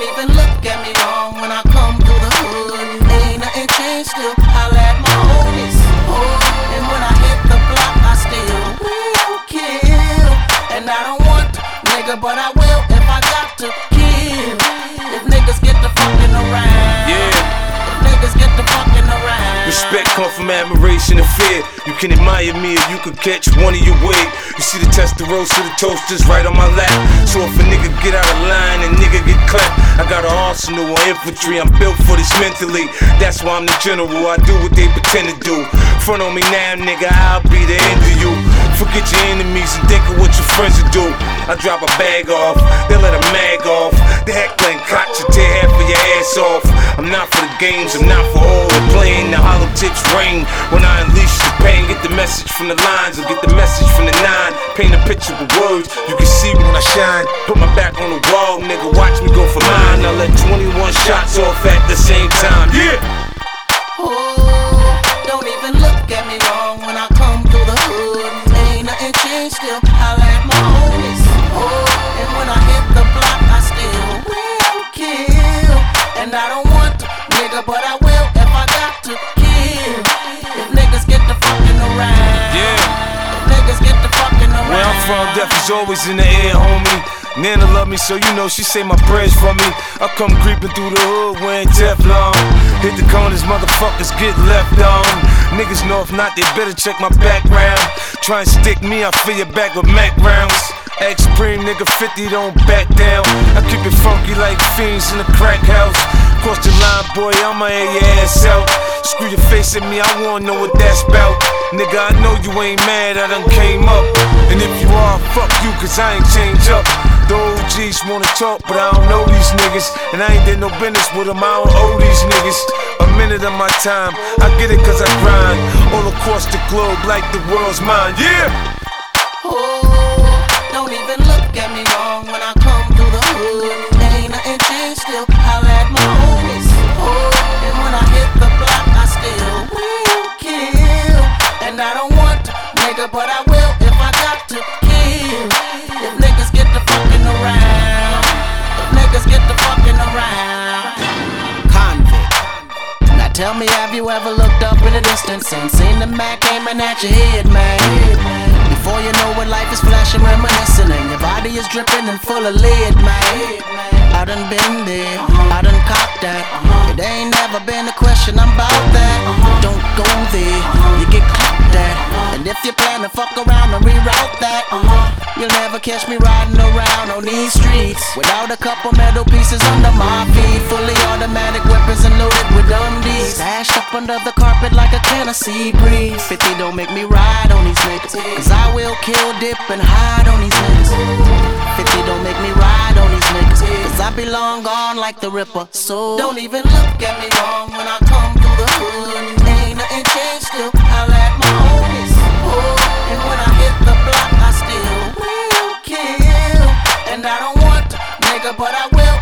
even look at me wrong when I come through the hood. Ain't nothing changed, still holla at my homies. Oh, and when I hit the block, I still will kill. And I don't want to, nigga, but I will if I got to kill. If niggas get to fucking around, if niggas get to fucking around. Respect come from admiration and fear. You can admire me or you could catch one of your wig. You see the Testarossa, the toasters right on my lap. So if a nigga get out of line and nigga get clapped, I got an arsenal of infantry. I'm built for this mentally. That's why I'm the general. I do what they pretend to do. Front on me now, nigga, I'll be the end of you. Forget your enemies and think of what your friends will do. I drop a bag off, they let a mag off. The heckling cock to tear half of your ass off. I'm not for the games, I'm not for all the playing. The hollow tips rain when I unleash the pain. Get the message from the lines or get the message from the nine. Paint a picture with words, you can see me when I shine. Put my back on the wall, nigga, watch me go for mine. I let 21 shots off at the same time, Oh, don't even look at me wrong when I come through the hood. Ain't nothing changed, still holla at my homies. Oh, and when I hit the block, I still will kill. And I don't want to, nigga, but I will if I got to kill. If niggas get to fucking around, if niggas get to fucking around. Where I'm from, death is always in the air, homie. Nana love me, so you know she say my prayers for me. I come creeping through the hood wearing Teflon. Hit the corners, motherfuckers get left on. Niggas know if not, they better check my background. Try and stick me, I fill your back with Mac rounds. X-Supreme, nigga 50, don't back down. I keep it funky like fiends in the crack house. Cross the line, boy, I'ma air your ass out. Screw your face at me, I wanna know what that's about. Nigga, I know you ain't mad, I done came up. And if you are, fuck you, cause I ain't changed up. The OGs wanna talk, but I don't know these niggas. And I ain't did no business with them, I don't owe these niggas a minute of my time. I get it cause I grind all across the globe like the world's mine, Oh, don't even look at me wrong when I come through the hood. Ain't nothing changed, still holla at my homies. Oh, and when I hit the block, I still will kill. And I don't want to, nigga, but I will if I got to kill. If niggas get to fucking around, if niggas get to fucking around. Convict. Now tell me, have you ever looked up in the distance and seen the Mac aiming at your head, man? Before you know it, life is flashing, reminiscing, and your body is dripping and full of lead, man. I done been there, I done copped that. It ain't never been a question, I'm about that. Don't go there, you get caught that. And if you plan to fuck around and reroute that, you'll never catch me riding around on these streets without a couple metal pieces under my feet. Fully automatic weapons and loaded with D's. Stashed up under the carpet like a Tennessee breeze. 50 don't make me ride on these niggas, cause I will kill, dip, and hide on these niggas. 50 don't make me ride on these niggas, cause I be long gone like the Ripper. So don't even look at me wrong when I come through the hood. Ain't nothing changed, still holla at my homies. Oh, and when I hit the block, I still will kill. And I don't want to, nigga, but I will